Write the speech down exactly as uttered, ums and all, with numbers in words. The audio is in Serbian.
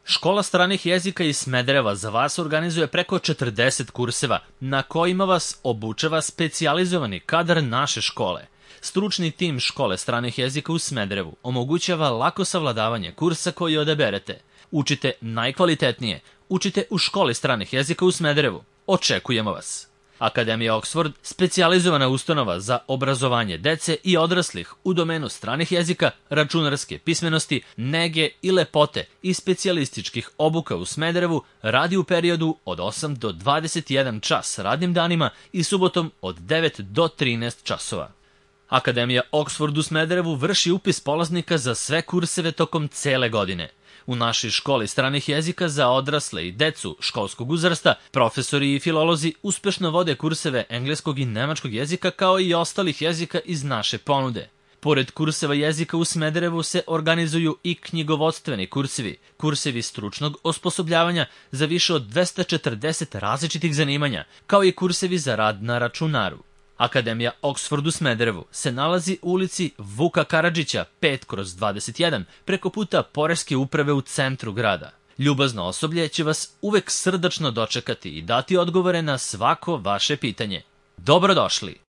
Škola stranih jezika iz Smedereva za vas organizuje preko četrdeset kurseva na kojima vas obučava specijalizovani kadar naše škole. Stručni tim Škole stranih jezika u Smederevu omogućava lako savladavanje kursa koji odaberete. Učite najkvalitetnije, učite u Školi stranih jezika u Smederevu. Očekujemo vas. Akademija Oxford, specijalizovana ustanova za obrazovanje dece i odraslih u domenu stranih jezika, računarske pismenosti, nege i lepote i specijalističkih obuka u Smederevu, radi u periodu od osam do dvadeset jedan čas radnim danima i subotom od devet do trinaest časova. Akademija Oxford u Smederevu vrši upis polaznika za sve kurseve tokom cele godine. U našoj školi stranih jezika za odrasle i decu školskog uzrasta, profesori i filolozi uspešno vode kurseve engleskog i nemačkog jezika kao i ostalih jezika iz naše ponude. Pored kurseva jezika u Smederevu se organizuju i knjigovodstveni kursevi, kursevi stručnog osposobljavanja za više od dvesta četrdeset različitih zanimanja, kao i kursevi za rad na računaru. Akademija Oxford u Smederevu se nalazi u ulici Vuka Karadžića pet kroz dvadeset jedan preko puta Poreske uprave u centru grada. Ljubazno osoblje će vas uvek srdačno dočekati i dati odgovore na svako vaše pitanje. Dobrodošli!